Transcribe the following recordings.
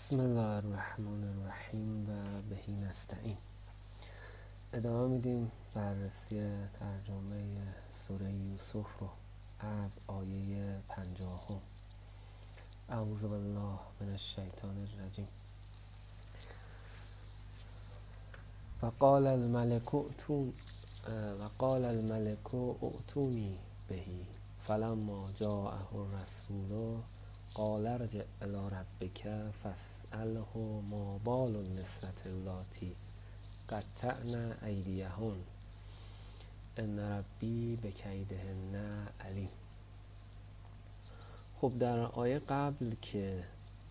بسم الله الرحمن الرحیم و بهی نستعین. ادامه میدیم بررسی ترجمه سوره یوسف رو از آیه 50. اعوذ بالله من الشیطان الرجیم. وقال الملك ائتونی بهی فلما جاءه الرسول قال ارجع الی ربک فاسأله ما بال النسوة اللاتی قطعن ایدیهن ان ربی بکیدهن علیم. خب در آیه قبل که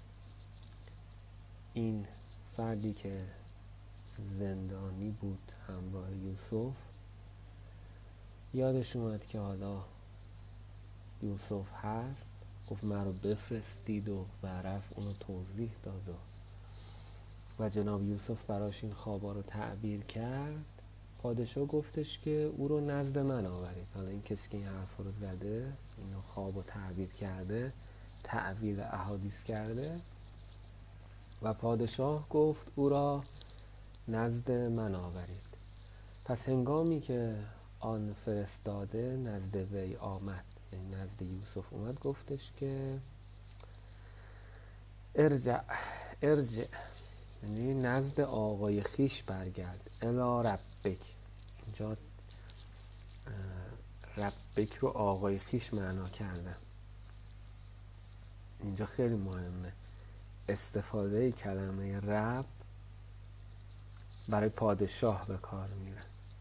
این فردی که زندانی بود همراه یوسف، یادش اومد که حالا یوسف هست، گفت من رو بفرستید و رفت اونو توضیح داد و جناب یوسف براش این خوابا رو تعبیر کرد. پادشاه گفتش که او رو نزد من آورید. حالا این کسی که این حرف رو زده، اینو خواب رو تعبیر کرده، تعویل احادیث کرده و پادشاه گفت او را نزد من آورید. پس هنگامی که آن فرستاده نزد وی آمد، یعنی نزد یوسف اومد، گفتش که ارجع یعنی نزد آقای خیش برگرد. الی ربک، اینجا ربک رو آقای خیش معنا کردن. اینجا خیلی مهمه استفاده کلمه رب برای پادشاه به کار میره.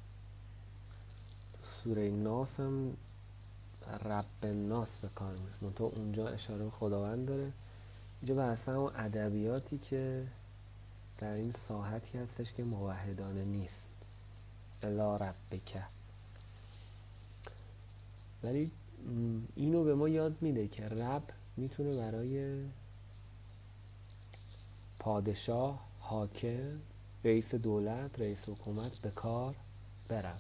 سوره ناس هم رب الناس به کار میره، منتها اونجا اشاره به خداوند داره. اینجا بر اساس اون ادبیاتی که در این ساحتی هستش که موحدانه نیست، الی ربک. ولی اینو به ما یاد میده که رب میتونه برای پادشاه، حاکم، رئیس دولت، رئیس حکومت به کار بره.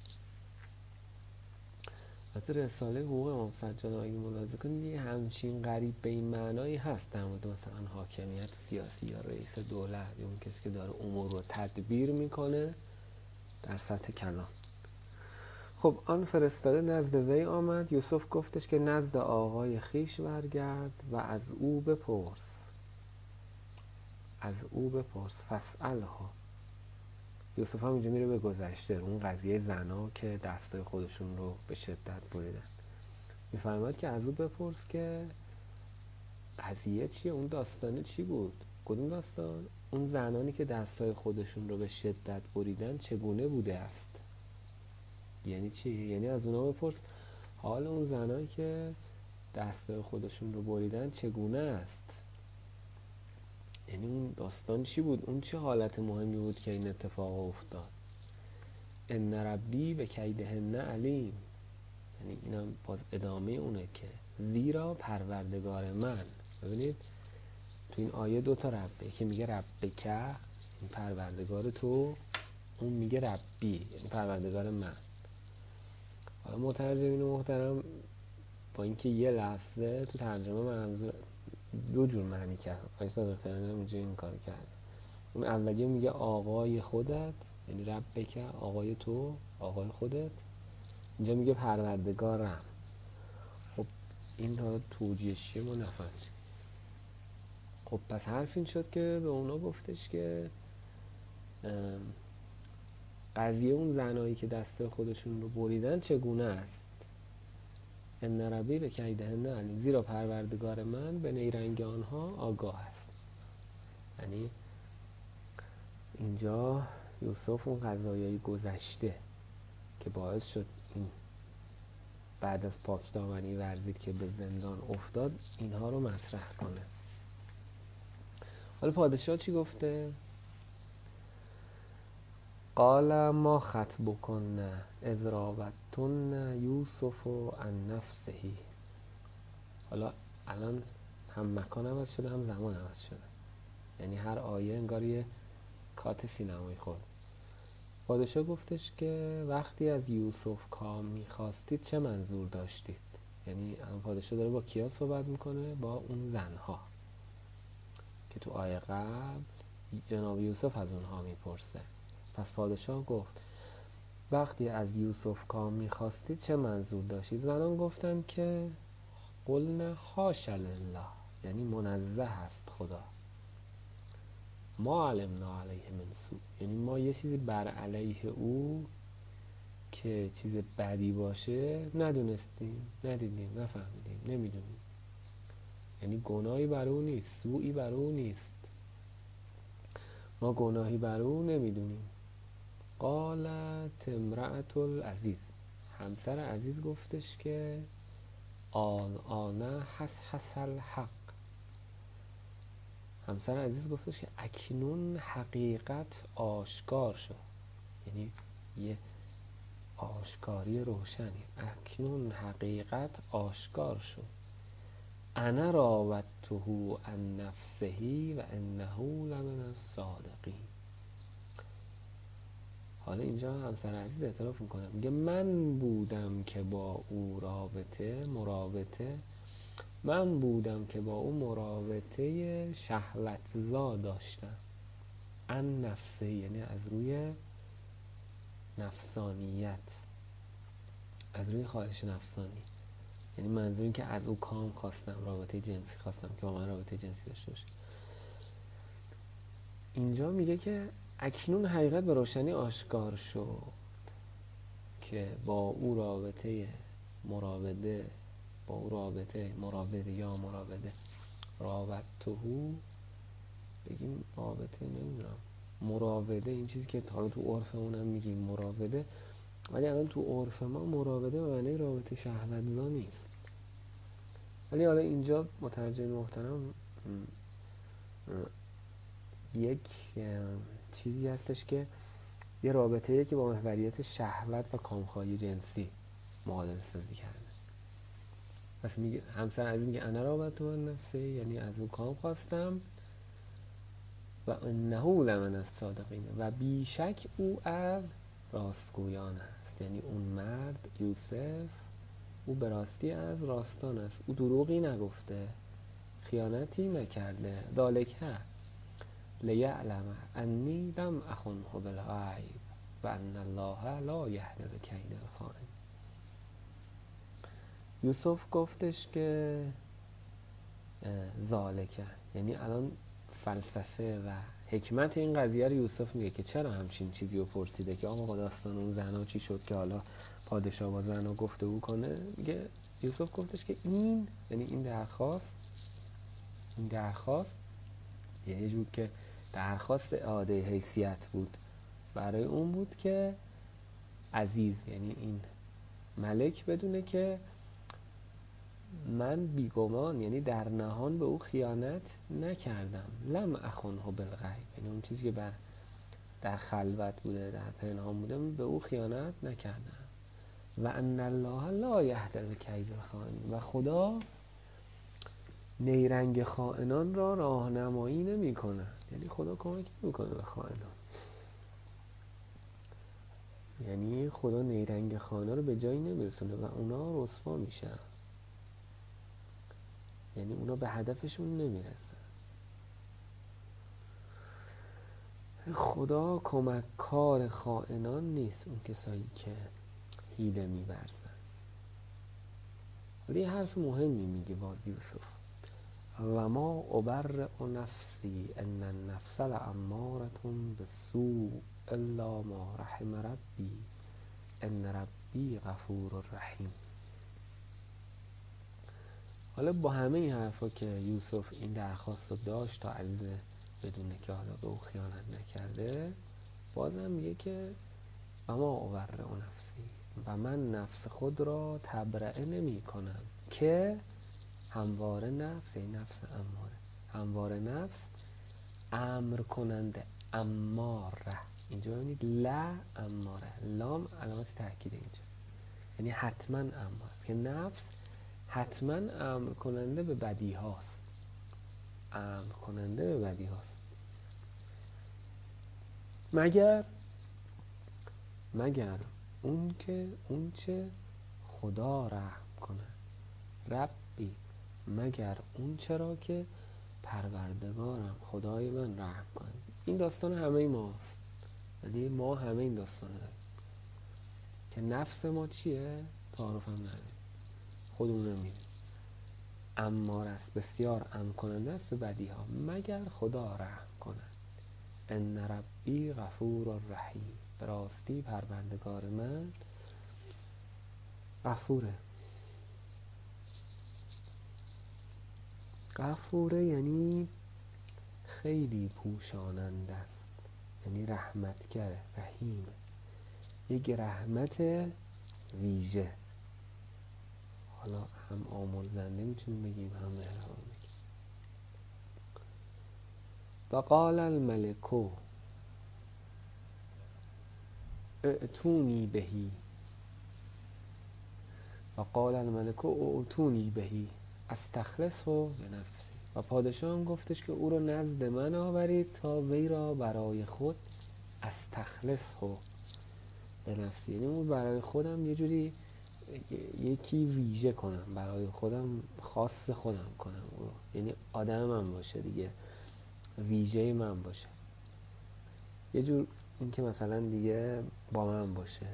حتی رساله حقوق امام سجاد اگه ملاحظه کنید یه همچین قریب به این معنایی هست در مورد مثلا حاکمیت سیاسی یا رئیس دولت یا اون کسی که داره امور رو تدبیر میکنه در سطح کلان. خب آن فرستاده نزد وی آمد. یوسف گفتش که نزد آقای خیش برگرد و از او بپرس فاسأله. یوسف هم اینجا میره به گذشته، اون قضیه زنا که دستای خودشون رو به شدت بریدن. میفرماید که از او بپرس که قضیه چیه، اون داستانه چی بود. کدوم داستان؟ اون زنانی که دستای خودشون رو به شدت بریدن چگونه بوده است. یعنی چی؟ یعنی از اونا بپرس حال اون زنایی که دستای خودشون رو بریدن چگونه است. یعنی اون داستان چی بود، اون چه حالت مهمی بود که این اتفاق افتاد. ان ربی بکیدهن علیم، یعنی اینم باز ادامه اونه که زیرا پروردگار من. ببینید تو این آیه دوتا ربه، که میگه ربک این پروردگار تو، اون میگه ربی یعنی پروردگار من. حالا مترجمین محترم با اینکه یه لفظه تو ترجمه منظور دو جور معنی کرد. آیسا دکتران اینجا این کار کرد. اون اولیه میگه آقای خودت، یعنی ربک آقای تو، آقای خودت. اینجا میگه پروردگارم. خب این حالا توجیهش چیه ما نفهمیم. خب پس حرف این شد که به اونا گفتش که قضیه اون زنایی که دست خودشون رو بریدن چگونه است. ان ربی بکیدهن علیم، زیرا پروردگار من به نیرنگ آنها آگاه است. یعنی اینجا یوسف اون قضایای گذشته که باعث شد این بعد از پاکدامنی ورزید که به زندان افتاد، اینها رو مطرح کنه. حالا پادشاه چی گفته؟ قال ما خطبکن اذ راودتن یوسف عن نفسه. حالا الان هم مکان عوض شده هم زمان عوض شده، یعنی هر آیه انگار یه کات سینمایی خورد. پادشاه گفتش که وقتی از یوسف کام میخواستید چه منظور داشتید. یعنی الان پادشاه داره با کیا صحبت میکنه؟ با اون زنها که تو آیه قبل جناب یوسف از اونها میپرسه. پس پادشاه گفت وقتی از یوسف کام میخواستید چه منظور داشتید؟ زنان گفتن که قلنا حاش لله، یعنی منزه است خدا، ما علمنا علیه من سوء، یعنی ما یه چیزی بر علیه او که چیز بدی باشه ندونستیم، ندیدیم، نفهمیدیم، نمیدونیم. یعنی گناهی بر او نیست، سوئی بر او نیست، ما گناهی بر او نمیدونیم. قالت امرأة العزیز، همسر عزیز گفتش که آن حس الحق، همسر عزیز گفتش که اکنون حقیقت آشکار شد، یعنی یه آشکاری روشنی، اکنون حقیقت آشکار شد. انا راودته عن نفسه و انه لمن الصادقین. حالا اینجا همسر عزیز اعتراف میکنه، میگه من بودم که با او من بودم که با او مراوده شهوتزا داشتم. عن نفسه یعنی از روی نفسانیت، از روی خواهش نفسانی، یعنی منظور این که از او کام خواستم، رابطه جنسی خواستم که با من رابطه جنسی داشته باشه. اینجا میگه که اکنون حقیقت به روشنی آشکار شد که با او رابطه مراوده، با او رابطه مراوده یا مراوده راودتهو، بگیم رابطه نمیدونم مراوده، این چیزی که حالا تو عرفمون هم میگیم مراوده، ولی الان تو عرف ما مراوده به معنی رابطه شهوتزا نیست. ولی حالا اینجا مترجم محترم یک چیزی هستش که یه رابطه‌ای که با محوریت شهوت و کامخواهی جنسی معادله سازی کرده. پس میگه همسر عزیز میگه انا راودته عن نفسه، یعنی از او کام خواستم، و انه لمن الصادقین، و بیشک او از راستگویان است، یعنی اون مرد یوسف او به راستی از راستان است، او دروغی نگفته، خیانتی نکرده. ذالکه لیعلم انی لم اخنه بالغیب و ان الله لا یهدی کید الخائن. یوسف گفتش که ذالکه، یعنی الان فلسفه و حکمت این قضیه رو یوسف میگه که چرا همچین چیزی رو پرسیده که آقا داستان اون زنا چی شد که حالا پادشاه با زنا گفتگو کنه. میگه یوسف گفتش که این، یعنی این درخواست یعنی یه جور که درخواست اعاده حیثیت بود برای اون بود که عزیز، یعنی این ملک بدونه که من بیگمان، یعنی در نهان به او خیانت نکردم. لم اخنه بالغیب، یعنی اون چیزی که در خلوت بوده، در پنهان بوده، به او خیانت نکردم. و ان الله لا یهدی کید الخائن، و خدا نیرنگ خائنان را راهنمایی نمی کنه، یعنی خدا کمک نمی کنه به خائنان، یعنی خدا نیرنگ خائنان رو به جایی نمیرسونه و اونا رسوا میشن، یعنی اونا به هدفشون نمیرسن. خدا کمک کار خائنان نیست، اون کسایی که حیله می‌ورزن. ولی یه حرف مهمی میگه باز یوسف، و ما ابرئ نفسی ان النفس لاماره بالسوء الا ما رحم ربی ان ربی غفور رحیم. حالا با همه این حرفا که یوسف این درخواست رو داشت تا عزیز بدونه که حالا به او خیانت نکرده، بازم میگه که و ما ابرئ نفسی، و من نفس خود را تبرئه نمی کنم که همواره نفس، یعنی نفس اماره، همواره نفس امر کننده، اماره، اینجا ببینید لا اماره، لام علامت تاکید اینجا، یعنی حتما اماره است، که نفس حتما امر کننده به بدی هاست، امر کننده به بدی هاست، مگر اون چه خدا رحم کنه، ربی، مگر اون چرا که پروردگارم خدای من رحم کن. این داستان همه ماست، یعنی ما همه این داستان داریم که نفس ما چیه؟ تعارف هم نداریم، خودمون رو میدونیم، امار است، بسیار امر کننده است به بدی ها مگر خدا رحم کند. ان ربی غفور رحیم، به راستی پروردگار من غفوره. غفوره یعنی خیلی پوشاننده است، یعنی رحمتگره، رحیمه، یک رحمت ویژه. حالا هم آمرزنده میتونیم بگیم هم مهربان بگیم. و قال الملک ائتونی بهی، و قال الملک ائتونی بهی استخلصه لنفسی، و پادشاه هم گفتش که او رو نزد من آورید تا وی را برای خود استخلصه لنفسی، یعنی اون برای خودم یه جوری یکی ویژه کنم، برای خودم خاص خودم کنم او رو، یعنی آدم من باشه دیگه، ویژه من باشه، یه جور این که مثلا دیگه با من باشه،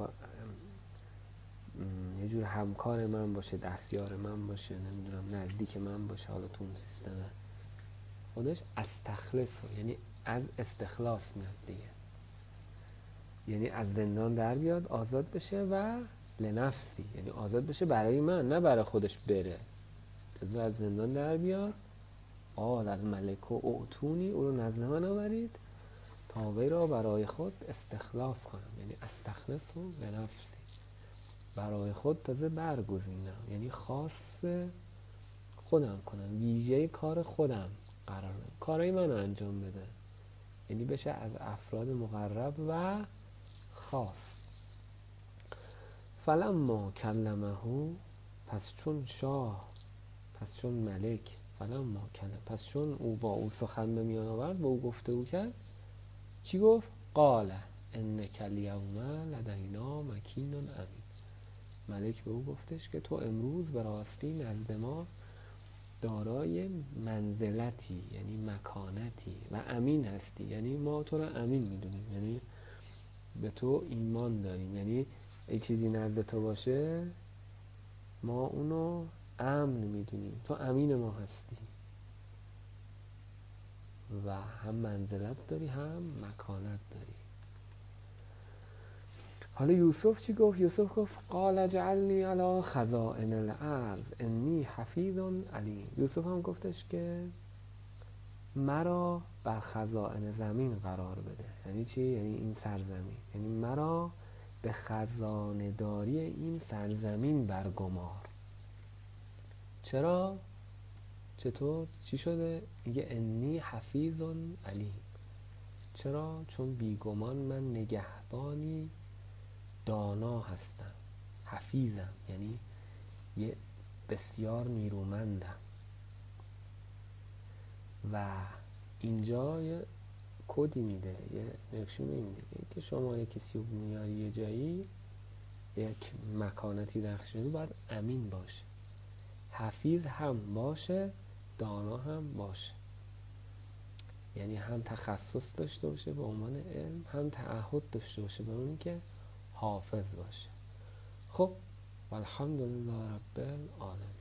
یه جور همکار من باشه، دستیار من باشه، نمیدونم نزدیک من باشه. حالا تو اون سیستم خودش استخلص، یعنی از استخلاص میاد دیگه، یعنی از زندان در بیاد، آزاد بشه، و لنفسی یعنی آزاد بشه برای من، نه برای خودش بره، تازه از زندان در بیاد. قال الملک ائتونی، او رو نزد من آورید تا وی را برای خود استخلاص کنم، یعنی استخلص لنفسی، برای خود تازه برگزینم، یعنی خاص خودم کنم، ویژه کار خودم قرار بدم، کارای من رو انجام بده، یعنی بشه از افراد مقرب و خاص. فلما کلمه، پس چون شاه، پس چون ملک، فلما کلمه، پس چون او با او سخن به میان آورد، با او گفته او کرد، چی گفت؟ قال انک الیوم لدینا مکین امین، ملک به او گفتش که تو امروز به راستی نزد ما دارای منزلتی، یعنی مکانتی، و امین هستی، یعنی ما تو رو امین میدونیم، یعنی به تو ایمان داریم، یعنی ای چیزی نزد تو باشه ما اونو امن میدونیم، تو امین ما هستی، و هم منزلت داری هم مکانت داری. حالا یوسف چی گفت؟ یوسف گفت قال اجعلنی علی خزائن الارض انی حفیظ علیم. یوسف هم گفتش که مرا بر خزائن زمین قرار بده. یعنی چی؟ یعنی این سرزمین، یعنی مرا به خزانه داری این سرزمین برگمار. چرا؟ چطور؟ چی شده؟ میگه انی حفیظ علیم. چرا؟ چون بیگمان من نگهبانی دانا هستم، حفیظم یعنی یه بسیار نیرومندم. و اینجا یه کدی میده، یه نشونه میده که شما یه کسی رو میاری یه جایی، یک مکانتی داشته باید امین باشه، حفیظ هم باشه، دانا هم باشه، یعنی هم تخصص داشته باشه به عنوان علم، هم تعهد داشته باشه به اون که حافظ باشه. خب والحمدلله رب العالمین.